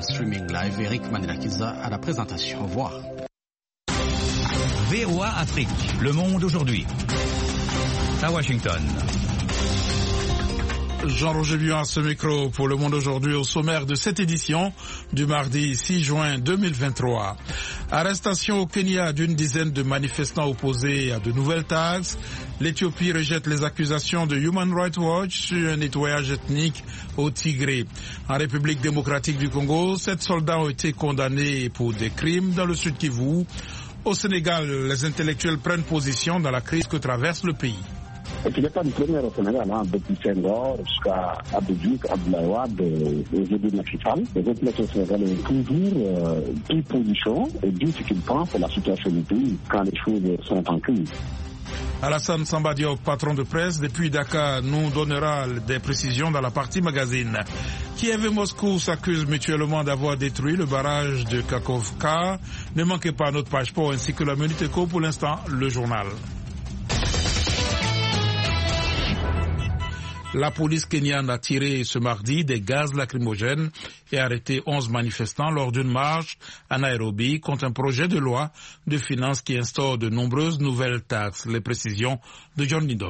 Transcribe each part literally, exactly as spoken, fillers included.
streaming live. Eric Manelakiza à la présentation. Au revoir. V O A Afrique, Le Monde aujourd'hui. À Washington. Jean-Roger Buin à ce micro pour Le Monde aujourd'hui, au sommaire de cette édition du mardi six juin deux mille vingt-trois. Arrestation au Kenya d'une dizaine de manifestants opposés à de nouvelles taxes. L'Éthiopie rejette les accusations de Human Rights Watch sur un nettoyage ethnique au Tigré. En République démocratique du Congo, sept soldats ont été condamnés pour des crimes dans le Sud Kivu. Au Sénégal, les intellectuels prennent position dans la crise que traverse le pays. Et puis, il n'est pas le premier au Sénégal, hein, depuis Senghor jusqu'à Abdoujuk, Abdoulaye Wade, aujourd'hui Macky Sall. Les intellectuels sénégalais ont toujours euh, pris position et dit ce qu'ils pensent de la situation du pays quand les choses sont en crise. Alassane Samba Diop, patron de presse depuis Dakar, nous donnera des précisions dans la partie magazine. Kiev et Moscou s'accusent mutuellement d'avoir détruit le barrage de Kakhovka. Ne manquez pas notre page pour ainsi que la Minute Éco. Pour l'instant, le journal. La police kenyane a tiré ce mardi des gaz lacrymogènes et arrêté onze manifestants lors d'une marche à Nairobi contre un projet de loi de finances qui instaure de nombreuses nouvelles taxes. Les précisions de John Lydon.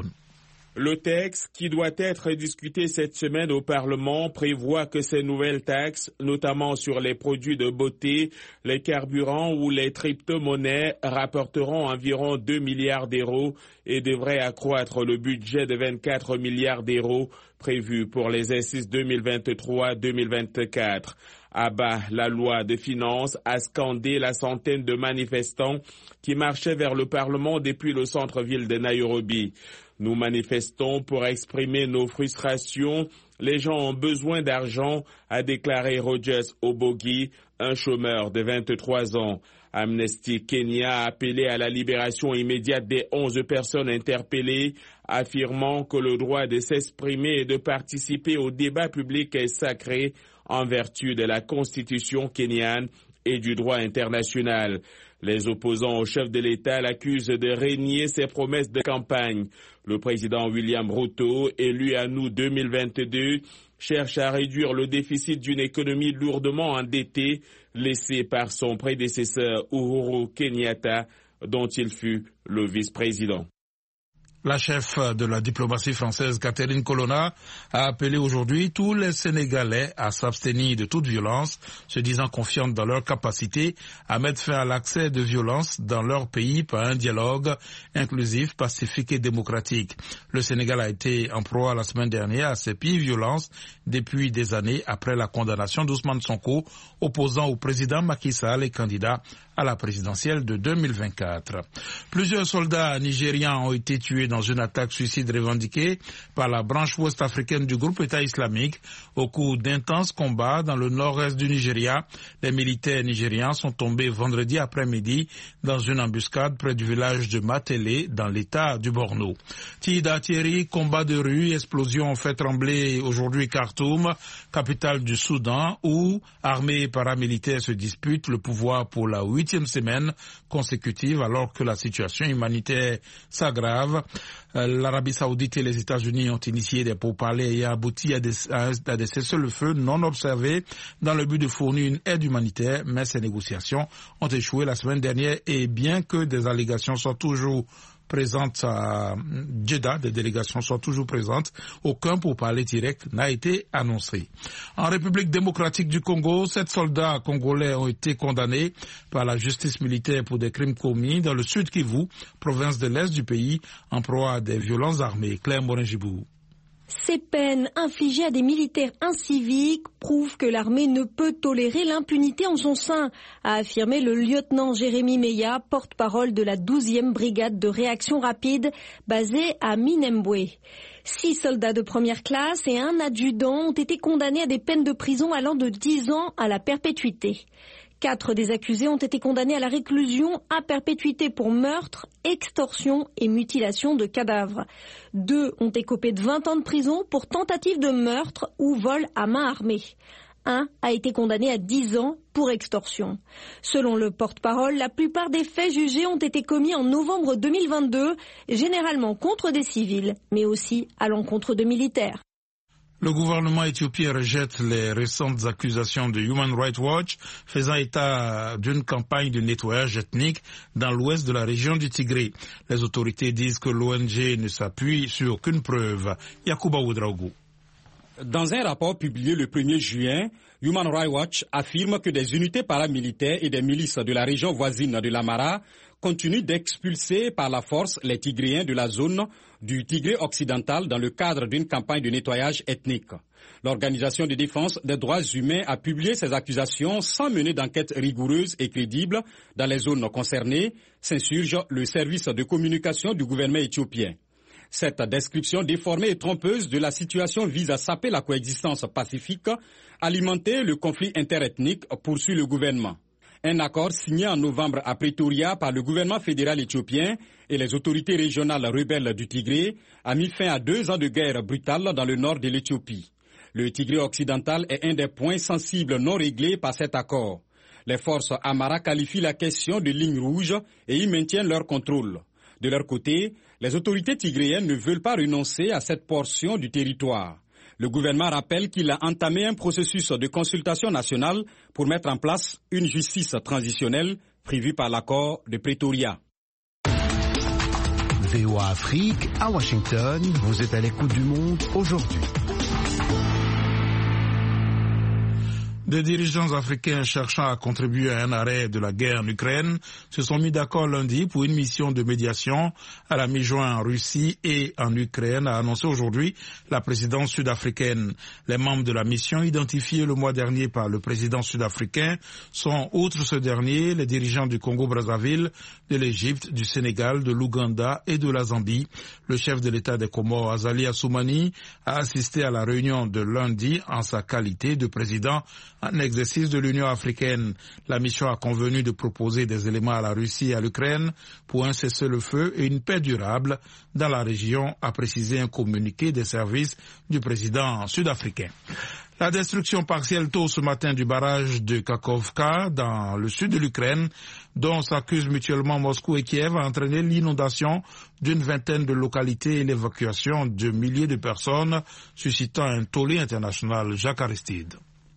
Le texte, qui doit être discuté cette semaine au Parlement, prévoit que ces nouvelles taxes, notamment sur les produits de beauté, les carburants ou les crypto-monnaies, rapporteront environ deux milliards d'euros et devraient accroître le budget de vingt-quatre milliards d'euros prévu pour les exercices deux mille vingt-trois deux mille vingt-quatre. À bas, la loi de finances a scandé la centaine de manifestants qui marchaient vers le Parlement depuis le centre-ville de Nairobi. Nous manifestons pour exprimer nos frustrations. Les gens ont besoin d'argent, a déclaré Rogers Obogi, un chômeur de vingt-trois ans. Amnesty Kenya a appelé à la libération immédiate des onze personnes interpellées, affirmant que le droit de s'exprimer et de participer au débat public est sacré en vertu de la Constitution kenyane et du droit international. Les opposants au chef de l'État l'accusent de renier ses promesses de campagne. Le président William Ruto, élu à août deux mille vingt-deux, cherche à réduire le déficit d'une économie lourdement endettée laissée par son prédécesseur Uhuru Kenyatta, dont il fut le vice-président. La chef de la diplomatie française, Catherine Colonna, a appelé aujourd'hui tous les Sénégalais à s'abstenir de toute violence, se disant confiantes dans leur capacité à mettre fin à l'accès de violence dans leur pays par un dialogue inclusif, pacifique et démocratique. Le Sénégal a été en proie la semaine dernière à ces pires violences depuis des années après la condamnation d'Ousmane Sonko, opposant au président Macky Sall et candidat à la présidentielle de deux mille vingt-quatre. Plusieurs soldats nigérians ont été tués dans une attaque suicide revendiquée par la branche ouest-africaine du groupe État islamique. Au cours d'intenses combats dans le nord-est du Nigeria, les militaires nigérians sont tombés vendredi après-midi dans une embuscade près du village de Matele, dans l'état du Borno. Tida Thierry, combat de rue, explosion ont fait trembler aujourd'hui Khartoum, capitale du Soudan, où armées et paramilitaires se disputent le pouvoir pour la huitième semaine consécutive alors que la situation humanitaire s'aggrave. L'Arabie Saoudite et les États-Unis ont initié des pourparlers et abouti à des, à des cessez-le-feu non observés dans le but de fournir une aide humanitaire, mais ces négociations ont échoué la semaine dernière et bien que des allégations soient toujours présentes à Jeddah, des délégations sont toujours présentes, aucun pourparler direct n'a été annoncé. En République démocratique du Congo, sept soldats congolais ont été condamnés par la justice militaire pour des crimes commis dans le Sud Kivu, province de l'Est du pays, en proie à des violences armées. Claire Morin-Gibou. Ces peines infligées à des militaires inciviques prouvent que l'armée ne peut tolérer l'impunité en son sein, a affirmé le lieutenant Jérémy Meya, porte-parole de la douzième brigade de réaction rapide basée à Minembwe. Six soldats de première classe et un adjudant ont été condamnés à des peines de prison allant de dix ans à la perpétuité. Quatre des accusés ont été condamnés à la réclusion à perpétuité pour meurtre, extorsion et mutilation de cadavres. Deux ont écopé de vingt ans de prison pour tentative de meurtre ou vol à main armée. Un a été condamné à dix ans pour extorsion. Selon le porte-parole, la plupart des faits jugés ont été commis en novembre deux mille vingt-deux, généralement contre des civils, mais aussi à l'encontre de militaires. Le gouvernement éthiopien rejette les récentes accusations de Human Rights Watch faisant état d'une campagne de nettoyage ethnique dans l'ouest de la région du Tigré. Les autorités disent que l'O N G ne s'appuie sur aucune preuve. Yacouba Ouedraogo. Dans un rapport publié le premier juin, Human Rights Watch affirme que des unités paramilitaires et des milices de la région voisine de l'Amara continuent d'expulser par la force les Tigréens de la zone du Tigré occidental dans le cadre d'une campagne de nettoyage ethnique. L'Organisation de défense des droits humains a publié ces accusations sans mener d'enquête rigoureuse et crédible dans les zones concernées, s'insurge le service de communication du gouvernement éthiopien. Cette description déformée et trompeuse de la situation vise à saper la coexistence pacifique, alimenter le conflit interethnique, poursuit le gouvernement. Un accord signé en novembre à Pretoria par le gouvernement fédéral éthiopien et les autorités régionales rebelles du Tigré a mis fin à deux ans de guerre brutale dans le nord de l'Éthiopie. Le Tigré occidental est un des points sensibles non réglés par cet accord. Les forces Amara qualifient la question de ligne rouge et y maintiennent leur contrôle. De leur côté, les autorités tigréennes ne veulent pas renoncer à cette portion du territoire. Le gouvernement rappelle qu'il a entamé un processus de consultation nationale pour mettre en place une justice transitionnelle prévue par l'accord de Pretoria. V O A Afrique, à Washington, vous êtes à l'écoute du monde aujourd'hui. Des dirigeants africains cherchant à contribuer à un arrêt de la guerre en Ukraine se sont mis d'accord lundi pour une mission de médiation à la mi-juin en Russie et en Ukraine, a annoncé aujourd'hui la présidence sud-africaine. Les membres de la mission identifiés le mois dernier par le président sud-africain sont, outre ce dernier, les dirigeants du Congo-Brazzaville, de l'Égypte, du Sénégal, de l'Ouganda et de la Zambie. Le chef de l'État des Comores, Azali Assoumani, a assisté à la réunion de lundi en sa qualité de président en exercice de l'Union africaine. La mission a convenu de proposer des éléments à la Russie et à l'Ukraine pour un cessez-le-feu et une paix durable dans la région, a précisé un communiqué des services du président sud-africain. La destruction partielle tôt ce matin du barrage de Kakhovka dans le sud de l'Ukraine, dont s'accusent mutuellement Moscou et Kiev, a entraîné l'inondation d'une vingtaine de localités et l'évacuation de milliers de personnes, suscitant un tollé international. Jacques Aristide.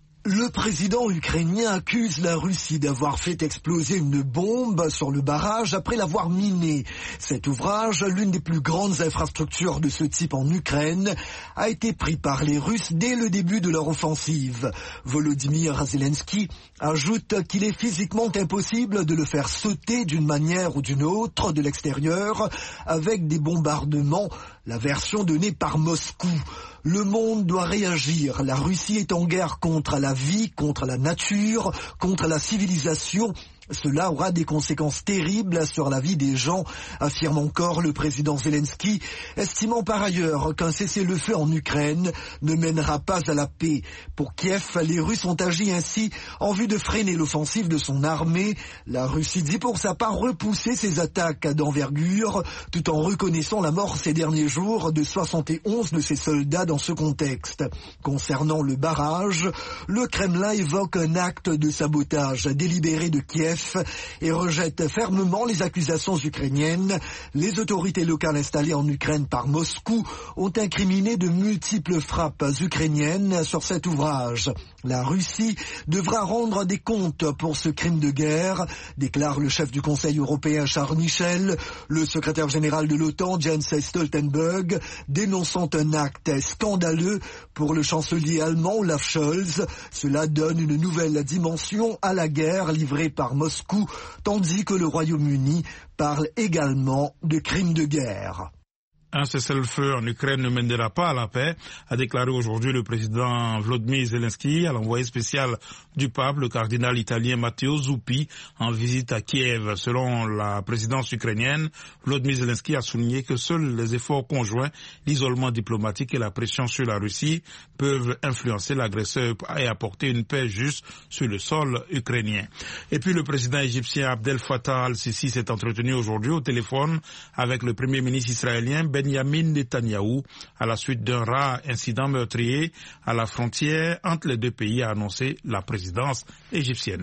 Le président ukrainien accuse la Russie d'avoir fait exploser une bombe sur le barrage après l'avoir miné. Cet ouvrage, l'une des plus grandes infrastructures de ce type en Ukraine, a été pris par les Russes dès le début de leur offensive. Volodymyr Zelensky ajoute qu'il est physiquement impossible de le faire sauter d'une manière ou d'une autre de l'extérieur avec des bombardements, la version donnée par Moscou. Le monde doit réagir. La Russie est en guerre contre la vie, contre la nature, contre la civilisation. Cela aura des conséquences terribles sur la vie des gens, affirme encore le président Zelensky, estimant par ailleurs qu'un cessez-le-feu en Ukraine ne mènera pas à la paix. Pour Kiev, les Russes ont agi ainsi en vue de freiner l'offensive de son armée. La Russie dit pour sa part repousser ses attaques d'envergure, tout en reconnaissant la mort ces derniers jours de soixante et onze de ses soldats dans ce contexte. Concernant le barrage, le Kremlin évoque un acte de sabotage délibéré de Kiev et rejette fermement les accusations ukrainiennes. Les autorités locales installées en Ukraine par Moscou ont incriminé de multiples frappes ukrainiennes sur cet ouvrage. La Russie devra rendre des comptes pour ce crime de guerre, déclare le chef du Conseil européen Charles Michel, le secrétaire général de l'OTAN Jens Stoltenberg, dénonçant un acte scandaleux pour le chancelier allemand Olaf Scholz. Cela donne une nouvelle dimension à la guerre livrée par Moscou, tandis que le Royaume-Uni parle également de crimes de guerre. Un cessez-le-feu en Ukraine ne mènera pas à la paix, a déclaré aujourd'hui le président Volodymyr Zelensky à l'envoyé spécial du pape, le cardinal italien Matteo Zuppi, en visite à Kiev. Selon la présidence ukrainienne, Volodymyr Zelensky a souligné que seuls les efforts conjoints, l'isolement diplomatique et la pression sur la Russie peuvent influencer l'agresseur et apporter une paix juste sur le sol ukrainien. Et puis le président égyptien Abdel Fattah al-Sisi s'est entretenu aujourd'hui au téléphone avec le premier ministre israélien Benjamin Netanyahou à la suite d'un rare incident meurtrier à la frontière entre les deux pays, a annoncé la présidence égyptienne.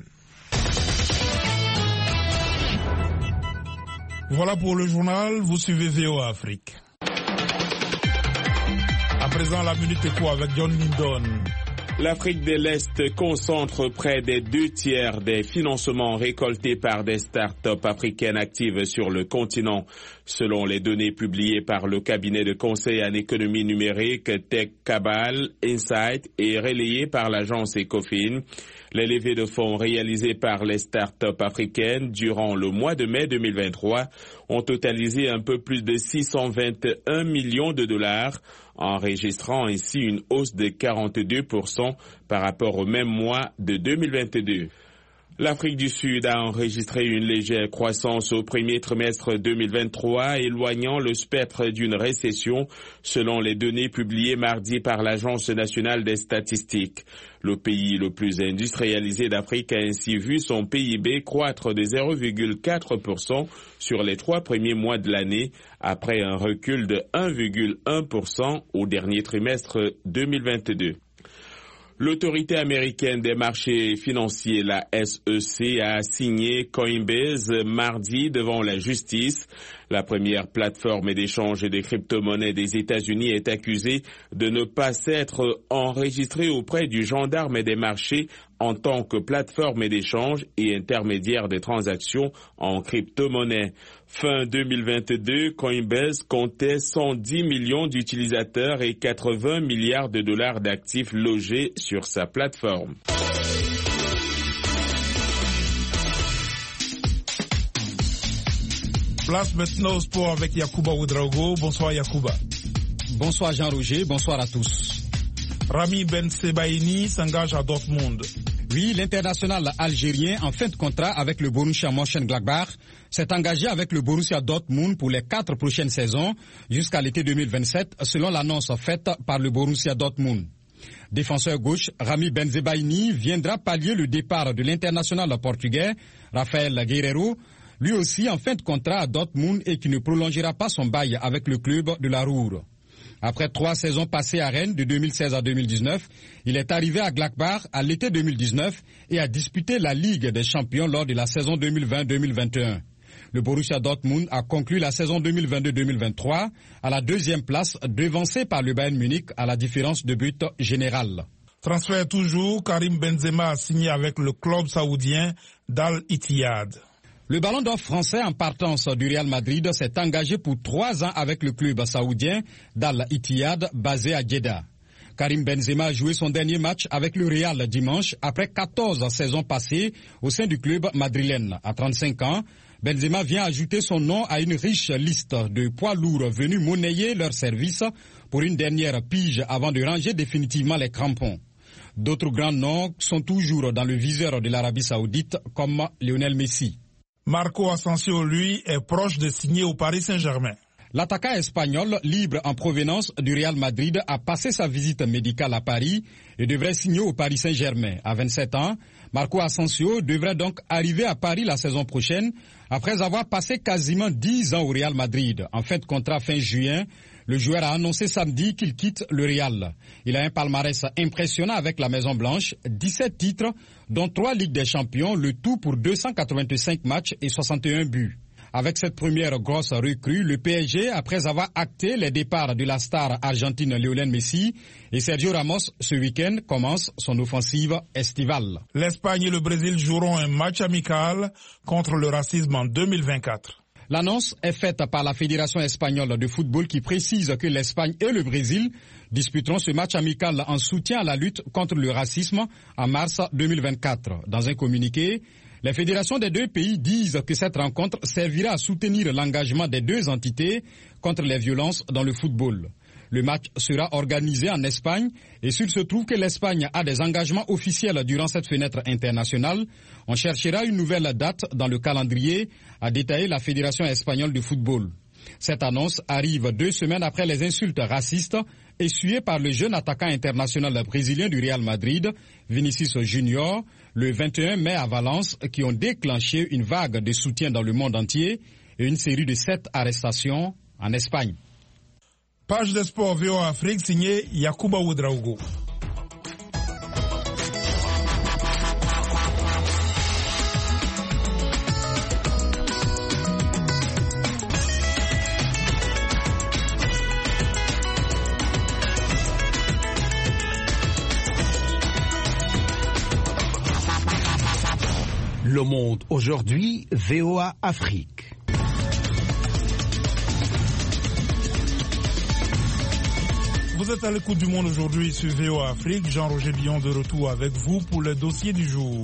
Voilà pour le journal, vous suivez V O A Afrique. présent la Minute Éco avec John Lindon. L'Afrique de l'Est concentre près des deux tiers des financements récoltés par des start-up africaines actives sur le continent. Selon les données publiées par le cabinet de conseil en économie numérique Tech Cabal Insight et relayées par l'agence Ecofin, les levées de fonds réalisées par les start-up africaines durant le mois de mai deux mille vingt-trois ont totalisé un peu plus de six cent vingt et un millions de dollars, enregistrant ainsi une hausse de quarante-deux pour cent par rapport au même mois de deux mille vingt-deux. L'Afrique du Sud a enregistré une légère croissance au premier trimestre deux mille vingt-trois, éloignant le spectre d'une récession, selon les données publiées mardi par l'Agence nationale des statistiques. Le pays le plus industrialisé d'Afrique a ainsi vu son P I B croître de zéro virgule quatre pour cent sur les trois premiers mois de l'année, après un recul de un virgule un pour cent au dernier trimestre deux mille vingt-deux. L'autorité américaine des marchés financiers, la S E C, a signé Coinbase mardi devant la justice. La première plateforme d'échange des crypto-monnaies des États-Unis est accusée de ne pas s'être enregistrée auprès du gendarme des marchés en tant que plateforme d'échange et intermédiaire des transactions en crypto-monnaie. Fin deux mille vingt-deux, Coinbase comptait cent dix millions d'utilisateurs et quatre-vingts milliards de dollars d'actifs logés sur sa plateforme. Place maintenant au sport avec Yacouba Ouedraogo. Bonsoir Yacouba. Bonsoir Jean-Roger, bonsoir à tous. Rami Ben Sebaini s'engage à Dortmund. Oui, l'international algérien en fin de contrat avec le Borussia Mönchengladbach s'est engagé avec le Borussia Dortmund pour les quatre prochaines saisons jusqu'à l'été deux mille vingt-sept, selon l'annonce faite par le Borussia Dortmund. Défenseur gauche, Rami Ben Sebaini viendra pallier le départ de l'international portugais Rafael Guerreiro, lui aussi en fin de contrat à Dortmund et qui ne prolongera pas son bail avec le club de la Ruhr. Après trois saisons passées à Rennes de deux mille seize à deux mille dix-neuf, il est arrivé à Gladbach à l'été deux mille dix-neuf et a disputé la Ligue des champions lors de la saison deux mille vingt deux mille vingt et un. Le Borussia Dortmund a conclu la saison deux mille vingt-deux deux mille vingt-trois à la deuxième place, devancé par le Bayern Munich à la différence de but générale. Transfert toujours, Karim Benzema a signé avec le club saoudien d'Al Ittihad. Le ballon d'or français en partance du Real Madrid s'est engagé pour trois ans avec le club saoudien d'Al Ittihad basé à Jeddah. Karim Benzema a joué son dernier match avec le Real dimanche après quatorze saisons passées au sein du club madrilène. À trente-cinq ans, Benzema vient ajouter son nom à une riche liste de poids lourds venus monnayer leur service pour une dernière pige avant de ranger définitivement les crampons. D'autres grands noms sont toujours dans le viseur de l'Arabie Saoudite comme Lionel Messi. Marco Asensio, lui, est proche de signer au Paris Saint-Germain. L'attaquant espagnol, libre en provenance du Real Madrid, a passé sa visite médicale à Paris et devrait signer au Paris Saint-Germain. À vingt-sept ans, Marco Asensio devrait donc arriver à Paris la saison prochaine, après avoir passé quasiment dix ans au Real Madrid. En fin de contrat fin juin, le joueur a annoncé samedi qu'il quitte le Real. Il a un palmarès impressionnant avec la Maison Blanche, dix-sept titres, dont trois Ligues des Champions, le tout pour deux cent quatre-vingt-cinq matchs et soixante et un buts. Avec cette première grosse recrue, le P S G, après avoir acté les départs de la star argentine Lionel Messi et Sergio Ramos ce week-end, commence son offensive estivale. L'Espagne et le Brésil joueront un match amical contre le racisme en deux mille vingt-quatre. L'annonce est faite par la Fédération espagnole de football qui précise que l'Espagne et le Brésil disputeront ce match amical en soutien à la lutte contre le racisme en mars deux mille vingt-quatre. Dans un communiqué, les fédérations des deux pays disent que cette rencontre servira à soutenir l'engagement des deux entités contre les violences dans le football. Le match sera organisé en Espagne et s'il se trouve que l'Espagne a des engagements officiels durant cette fenêtre internationale, on cherchera une nouvelle date dans le calendrier, a détaillé la Fédération espagnole de football. Cette annonce arrive deux semaines après les insultes racistes essuyées par le jeune attaquant international brésilien du Real Madrid, Vinicius Junior, le vingt et un mai à Valence, qui ont déclenché une vague de soutien dans le monde entier et une série de sept arrestations en Espagne. Page de sport V O Afrique signée Yacouba Ouedraogo. Le Monde aujourd'hui, V O A Afrique. Vous êtes à l'écoute du Monde aujourd'hui sur V O A Afrique. Jean-Roger Billon de retour avec vous pour le dossier du jour.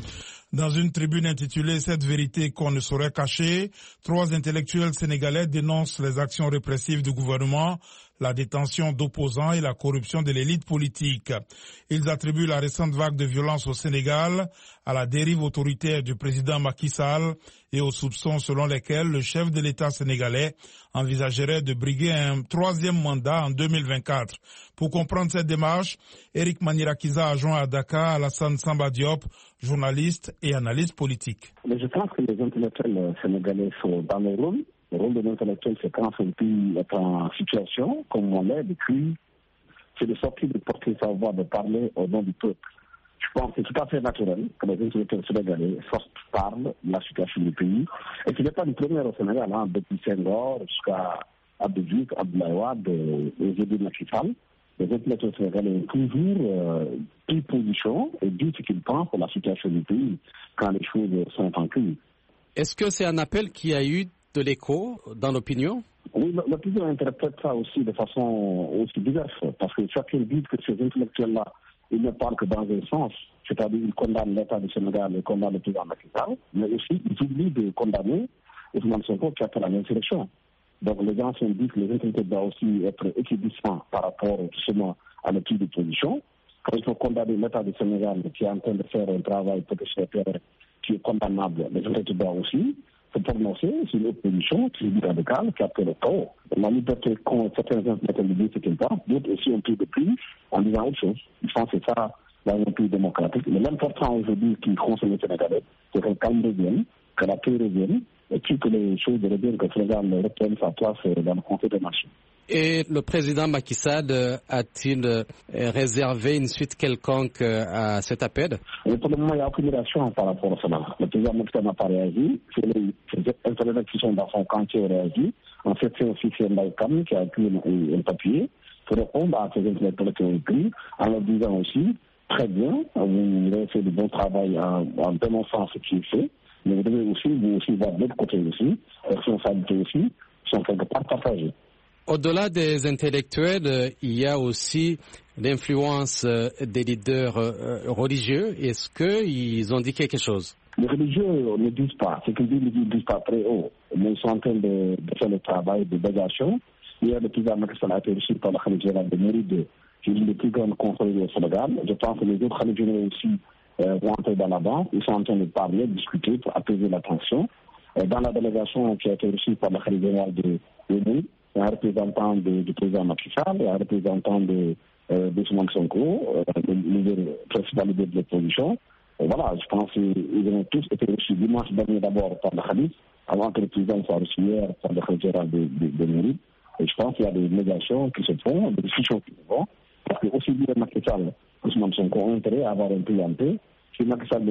Dans une tribune intitulée « Cette vérité qu'on ne saurait cacher », trois intellectuels sénégalais dénoncent les actions répressives du gouvernement, la détention d'opposants et la corruption de l'élite politique. Ils attribuent la récente vague de violence au Sénégal à la dérive autoritaire du président Macky Sall et aux soupçons selon lesquels le chef de l'État sénégalais envisagerait de briguer un troisième mandat en deux mille vingt-quatre. Pour comprendre cette démarche, Eric Manirakiza a joint à Dakar Alassane Samba Diop, journaliste et analyste politique. Mais je pense que les intellectuels sénégalais sont dans le rôle. Le rôle de l'intellectuel, c'est quand un pays est en situation, comme on l'est depuis, c'est de sortir, de porter sa voix, de parler au nom du peuple. Je pense que c'est tout à fait naturel que les intellectuels sénégalais sortent, parlent de la situation du pays. Et ce n'est pas le premier au Sénégal, hein, depuis Senghor jusqu'à Abdou Diouf, Abdoulaye Wade et aujourd'hui Macky Sall. Les intellectuels sénégalais ont toujours euh, pris position et dit ce qu'ils pensent pour la situation du pays quand les choses sont en crise. Est-ce que c'est un appel qui a eu de l'écho dans l'opinion? Oui, l'opinion interprète ça aussi de façon aussi diverse, parce que certains disent que ces intellectuels-là, ils ne parlent que dans un sens, c'est-à-dire ils condamnent l'État du Sénégal et condamnent le président Macky Sall, mais aussi ils oublient de condamner Ousmane Sonko qui a fait la même sélection. Donc les gens se disent que les intellectuels doivent aussi être équidistants par rapport justement à la prise de position. Quand il faut condamner l'État du Sénégal qui est en train de faire un travail protecteur qui est condamnable, les intellectuels doivent aussi se prononcer sur une opposition qui est radicale, qui a fait le chaos. La liberté qu'ont certains intellectuels de dire ce qu'ils pensent, d'autres aussi ont pris de prise en disant autre chose. Ils pensent que c'est ça dans un pays démocratique. Mais l'important aujourd'hui qui concerne les Sénégalais, c'est que le calme revienne, que la paix revienne, et puis que les choses reviennent, que le Sénégal reprenne sa place dans le Conseil des Nations. Et le président Macky Sall a-t-il réservé une suite quelconque à cet appel? Et pour le moment, il y a aucune réaction par rapport à cela. Le président Macky Sall n'a pas réagi. C'est les intellectuels qui sont dans son camp qui ont réagi. En fait, c'est aussi Ndaïkam qui a écrit un papier pour répondre à ces intellectuels qui ont écrit, en leur disant aussi, très bien, vous avez fait du bon travail en, en dénonçant ce qui est fait, mais vous devez aussi, vous aussi voir de l'autre côté aussi, les responsabilités aussi sont quelque part partagées. Au-delà des intellectuels, il y a aussi l'influence des leaders religieux. Est-ce qu'ils ont dit quelque chose? Les religieux ne disent pas. Ce qu'ils disent, ils ne disent pas très haut. Mais ils sont en train de, de faire le travail de délégation. Hier, le président Macky Sall a été reçu par le Khalif général de Mouride, qui est l'une des plus grandes confréries au Sénégal. Je pense que les autres Khalifs généraux aussi euh, vont entrer dans la banque. Ils sont en train de parler, de discuter pour apaiser la tension. Euh, dans la délégation qui a été reçue par le Khalif général de Mouride, il y a un représentant de, du président Macky Sall, il y a un représentant de, euh, de Ousmane Sonko, euh, le principal leader de l'opposition. Voilà, je pense qu'ils ont tous été reçus dimanche dernier d'abord par le Khalif, avant que le président soit reçu hier par le Khalif général de, de, de Mouride. Et je pense qu'il y a des médiations qui se font, des discussions qui se font, parce que aussi bien Macky Sall que Ousmane Sonko ont intérêt à avoir un pays en paix. Si Macky Sall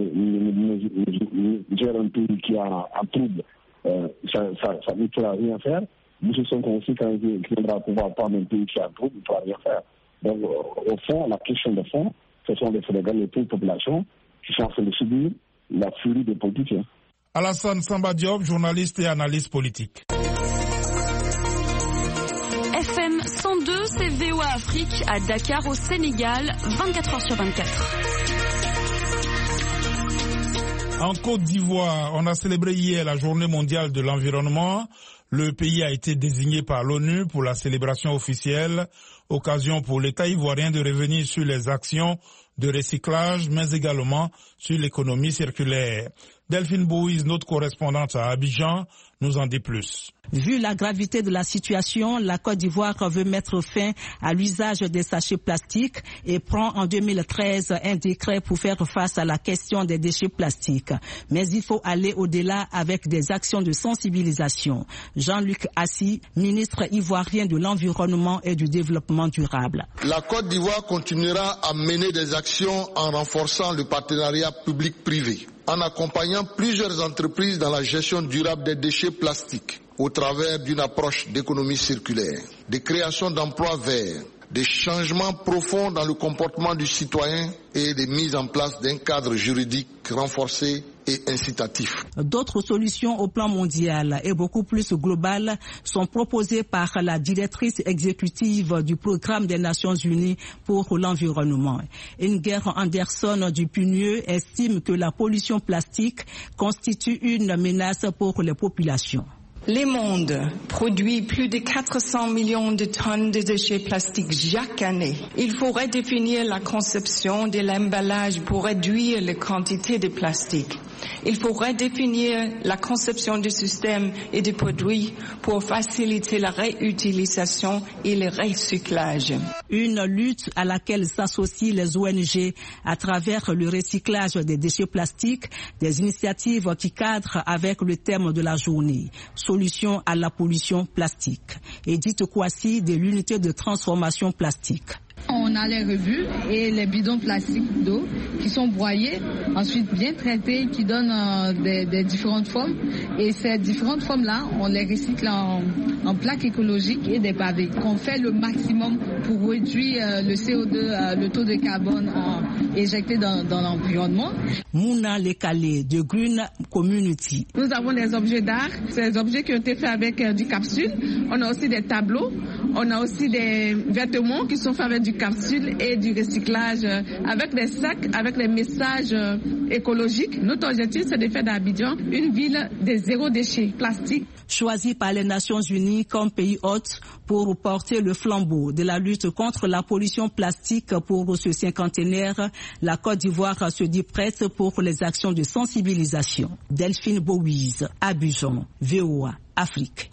gère un pays qui est en trouble, euh, ça, ça, ça ne pourra rien faire. M. Sonko aussi, quand il viendra pouvoir prendre un pays qui est en trouble, il ne pourra rien faire. Donc, au fond, la question de fond, ce sont les Sénégalais, les pauvres populations qui sont en train de subir la furie des politiciens. Alassane Samba Diop, journaliste et analyste politique. F M cent deux, c'est V O A Afrique à Dakar au Sénégal, vingt-quatre heures sur vingt-quatre. En Côte d'Ivoire, on a célébré hier la journée mondiale de l'environnement. Le pays a été désigné par l'ONU pour la célébration officielle, occasion pour l'État ivoirien de revenir sur les actions de recyclage, mais également sur l'économie circulaire. Delphine Bouise, notre correspondante à Abidjan, nous en dit plus. Vu la gravité de la situation, la Côte d'Ivoire veut mettre fin à l'usage des sachets plastiques et prend en deux mille treize un décret pour faire face à la question des déchets plastiques. Mais il faut aller au-delà avec des actions de sensibilisation. Jean-Luc Assis, ministre ivoirien de l'Environnement et du Développement durable. La Côte d'Ivoire continuera à mener des actions en renforçant le partenariat public-privé, en accompagnant plusieurs entreprises dans la gestion durable des déchets plastiques au travers d'une approche d'économie circulaire, de création d'emplois verts, des changements profonds dans le comportement du citoyen et de mise en place d'un cadre juridique renforcé et incitatif. D'autres solutions au plan mondial et beaucoup plus globales sont proposées par la directrice exécutive du programme des Nations Unies pour l'environnement. Inger Anderson du P N U E estime que la pollution plastique constitue une menace pour les populations. Le monde produit plus de quatre cents millions de tonnes de déchets plastiques chaque année. Il faut redéfinir la conception de l'emballage pour réduire la quantité de plastique. Il faut redéfinir la conception du système et des produits pour faciliter la réutilisation et le recyclage. Une lutte à laquelle s'associent les O N G à travers le recyclage des déchets plastiques, des initiatives qui cadrent avec le thème de la journée. Solution à la pollution plastique. Edith Kouassi de l'unité de transformation plastique. On a les rebuts et les bidons plastiques d'eau qui sont broyés, ensuite bien traités, qui donnent euh, des, des différentes formes. Et ces différentes formes-là, on les recycle en, en plaques écologiques et des pavés. On fait le maximum pour réduire euh, le C O deux, euh, le taux de carbone en, éjecté dans, dans l'environnement. Mouna Lekale de Green Community. Nous avons des objets d'art, ces objets qui ont été faits avec euh, du capsule. On a aussi des tableaux, on a aussi des vêtements qui sont faits avec du capsule et du recyclage avec des sacs, avec des messages écologiques. Notre objectif, c'est de faire d'Abidjan une ville de zéro déchet plastique. Choisi par les Nations Unies comme pays hôte pour porter le flambeau de la lutte contre la pollution plastique pour ce cinquantenaire, la Côte d'Ivoire se dit prête pour les actions de sensibilisation. Delphine Bouise, Abidjan, V O A, Afrique.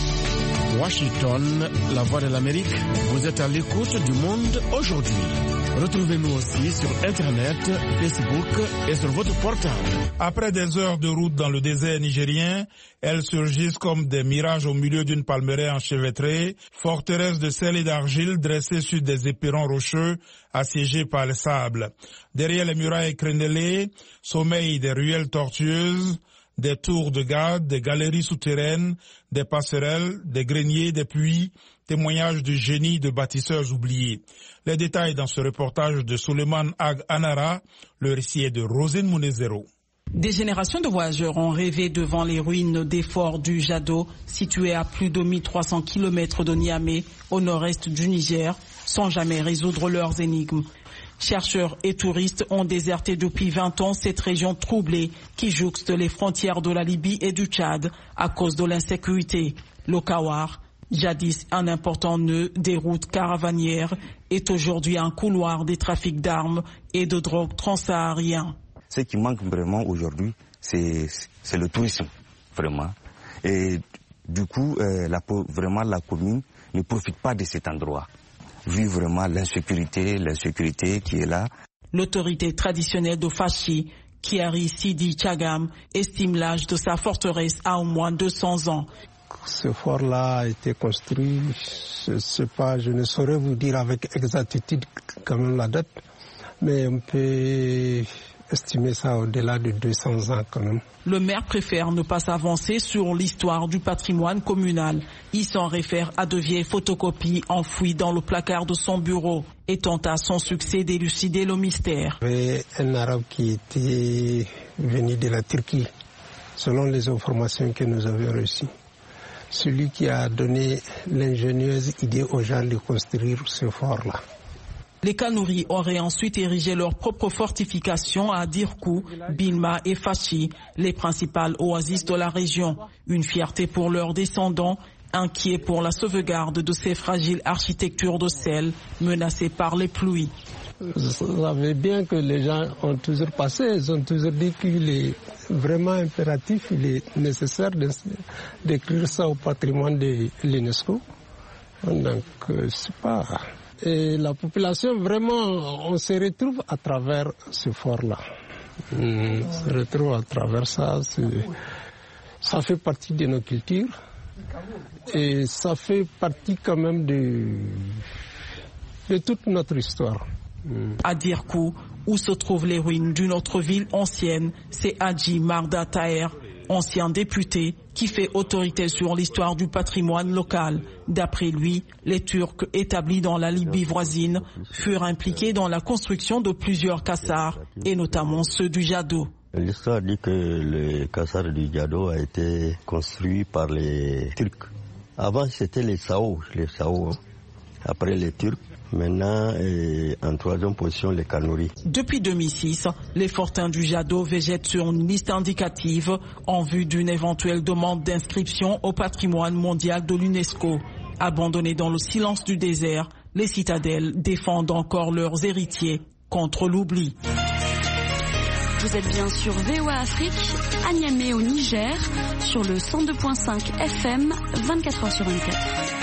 Washington, la voix de l'Amérique, vous êtes à l'écoute du monde aujourd'hui. Retrouvez-nous aussi sur Internet, Facebook et sur votre portable. Après des heures de route dans le désert nigérien, elles surgissent comme des mirages au milieu d'une palmeraie enchevêtrée, forteresse de sel et d'argile dressée sur des éperons rocheux assiégés par le sable. Derrière les murailles crénelées, sommeillent des ruelles tortueuses, des tours de garde, des galeries souterraines, des passerelles, des greniers, des puits, témoignages du génie de bâtisseurs oubliés. Les détails dans ce reportage de Suleiman Ag Anara, le récit est de Rosine Mounezero. Des générations de voyageurs ont rêvé devant les ruines des forts du Jado, situés à plus de mille trois cents kilomètres de Niamey, au nord-est du Niger, sans jamais résoudre leurs énigmes. Chercheurs et touristes ont déserté depuis vingt ans cette région troublée qui jouxte les frontières de la Libye et du Tchad à cause de l'insécurité. Le Kawar, jadis un important nœud des routes caravanières, est aujourd'hui un couloir des trafics d'armes et de drogue transsahariens. Ce qui manque vraiment aujourd'hui, c'est, c'est le tourisme, vraiment. Et du coup, euh, la, vraiment la commune ne profite pas de cet endroit, vu vraiment l'insécurité, l'insécurité qui est là. L'autorité traditionnelle de Fachi, Kiari Sidi Chagam, estime l'âge de sa forteresse à au moins deux cents ans. Ce fort-là a été construit, je, sais pas, je ne saurais vous dire avec exactitude quand même la date, mais on peut estimer ça au-delà de deux cents ans quand même. Le maire préfère ne pas s'avancer sur l'histoire du patrimoine communal. Il s'en réfère à de vieilles photocopies enfouies dans le placard de son bureau et tente à son succès d'élucider le mystère. Il y avait un arabe qui était venu de la Turquie, selon les informations que nous avions reçues. Celui qui a donné l'ingénieuse idée aux gens de construire ce fort-là. Les Kanouris auraient ensuite érigé leurs propres fortifications à Dirkou, Bilma et Fachi, les principales oasis de la région. Une fierté pour leurs descendants, inquiets pour la sauvegarde de ces fragiles architectures de sel menacées par les pluies. Vous savez bien que les gens ont toujours passé, ils ont toujours dit qu'il est vraiment impératif, il est nécessaire d'écrire ça au patrimoine de l'UNESCO. Donc, c'est pas... Et la population, vraiment, on se retrouve à travers ce fort-là. On se retrouve à travers ça. Ça fait partie de nos cultures. Et ça fait partie quand même de, de toute notre histoire. À Dirkou, où se trouvent les ruines d'une autre ville ancienne, c'est Hadji Marda Taher, ancien député, qui fait autorité sur l'histoire du patrimoine local. D'après lui, les Turcs établis dans la Libye voisine furent impliqués dans la construction de plusieurs cassars, et notamment ceux du Jado. L'histoire dit que le Kassar du Djado a été construit par les Turcs. Avant, c'était les Sao, les Sao. Après les Turcs. Maintenant, et en troisième position, les Kanouris. Depuis deux mille six, les fortins du Djado végètent sur une liste indicative en vue d'une éventuelle demande d'inscription au patrimoine mondial de l'UNESCO. Abandonnés dans le silence du désert, les citadelles défendent encore leurs héritiers contre l'oubli. Vous êtes bien sur V O A Afrique, à Niamey au Niger, sur le cent deux virgule cinq F M, vingt-quatre heures sur vingt-quatre.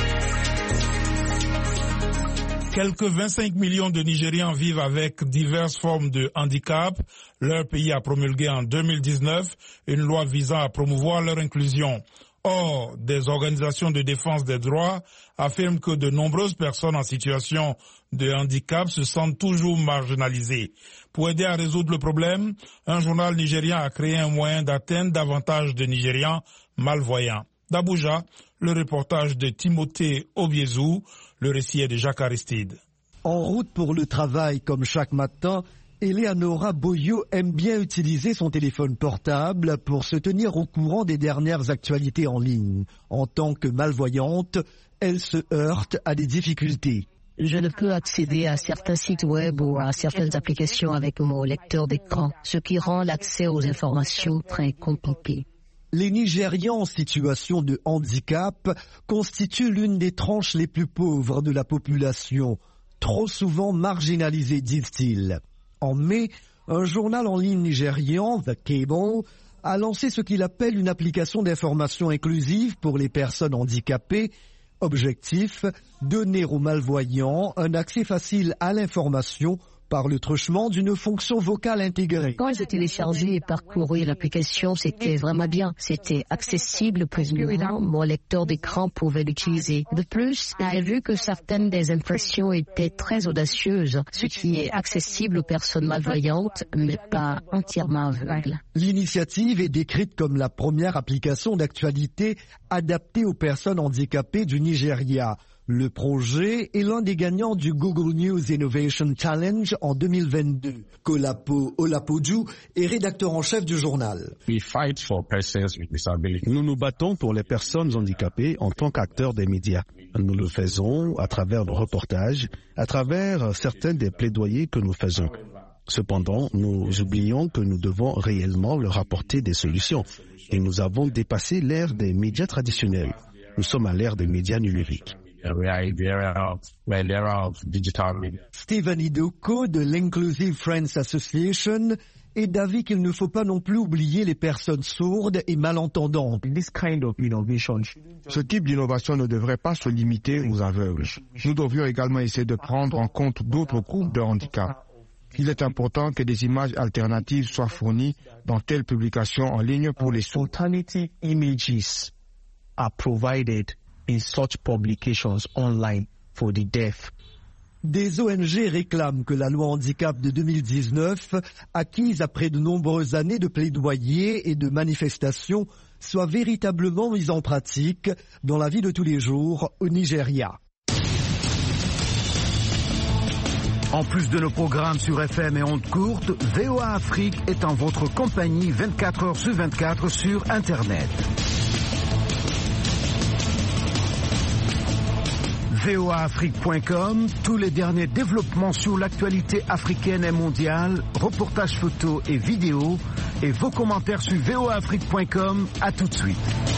Quelques vingt-cinq millions de Nigérians vivent avec diverses formes de handicap. Leur pays a promulgué en deux mille dix-neuf une loi visant à promouvoir leur inclusion. Or, des organisations de défense des droits affirment que de nombreuses personnes en situation de handicap se sentent toujours marginalisées. Pour aider à résoudre le problème, un journal nigérien a créé un moyen d'atteindre davantage de Nigérians malvoyants. D'Abuja, le reportage de Timothée Obiezou, le récit est de Jacques Aristide. En route pour le travail comme chaque matin, Eleanora Boyo aime bien utiliser son téléphone portable pour se tenir au courant des dernières actualités en ligne. En tant que malvoyante, elle se heurte à des difficultés. Je ne peux accéder à certains sites web ou à certaines applications avec mon lecteur d'écran, ce qui rend l'accès aux informations très compliqué. Les Nigérians en situation de handicap constituent l'une des tranches les plus pauvres de la population, trop souvent marginalisées, disent-ils. En mai, un journal en ligne nigérian, The Cable, a lancé ce qu'il appelle une application d'information inclusive pour les personnes handicapées. Objectif, donner aux malvoyants un accès facile à l'information par le truchement d'une fonction vocale intégrée. Quand j'ai téléchargé et parcouru l'application, c'était vraiment bien. C'était accessible pour moi. Mon lecteur d'écran pouvait l'utiliser. De plus, j'ai vu que certaines des impressions étaient très audacieuses, ce qui est accessible aux personnes malvoyantes, mais pas entièrement aveugles. L'initiative est décrite comme la première application d'actualité adaptée aux personnes handicapées du Nigeria. Le projet est l'un des gagnants du Google News Innovation Challenge en deux mille vingt-deux. Kolapo Olapoju est rédacteur en chef du journal. Nous nous battons pour les personnes handicapées en tant qu'acteurs des médias. Nous le faisons à travers le reportage, à travers certains des plaidoyers que nous faisons. Cependant, nous oublions que nous devons réellement leur apporter des solutions. Et nous avons dépassé l'ère des médias traditionnels. Nous sommes à l'ère des médias numériques. Stephen Idoko de l'Inclusive Friends Association est d'avis qu'il ne faut pas non plus oublier les personnes sourdes et malentendantes. Ce type d'innovation ne devrait pas se limiter aux aveugles. Nous devrions également essayer de prendre en compte d'autres groupes de handicap. Il est important que des images alternatives soient fournies dans telle publication en ligne pour les sourds. Alternative images are provided in such publications online for the deaf. Des O N G réclament que la loi handicap de deux mille dix-neuf, acquise après de nombreuses années de plaidoyer et de manifestations, soit véritablement mise en pratique dans la vie de tous les jours au Nigeria. En plus de nos programmes sur F M et ondes courtes, V O A Afrique est en votre compagnie vingt-quatre heures sur vingt-quatre sur Internet. V O A Afrique point com, tous les derniers développements sur l'actualité africaine et mondiale, reportages photos et vidéos, et vos commentaires sur V O A Afrique point com. À tout de suite.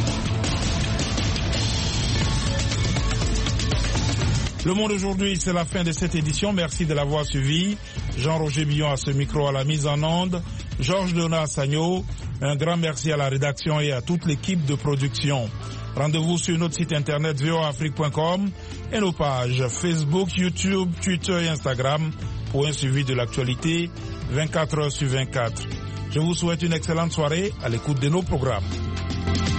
Le Monde aujourd'hui, c'est la fin de cette édition. Merci de l'avoir suivi. Jean-Roger Billon à ce micro à la mise en onde. Georges Léonard Sagno. Un grand merci à la rédaction et à toute l'équipe de production. Rendez-vous sur notre site internet V O A Afrique point com et nos pages Facebook, YouTube, Twitter et Instagram pour un suivi de l'actualité vingt-quatre heures sur vingt-quatre. Je vous souhaite une excellente soirée à l'écoute de nos programmes.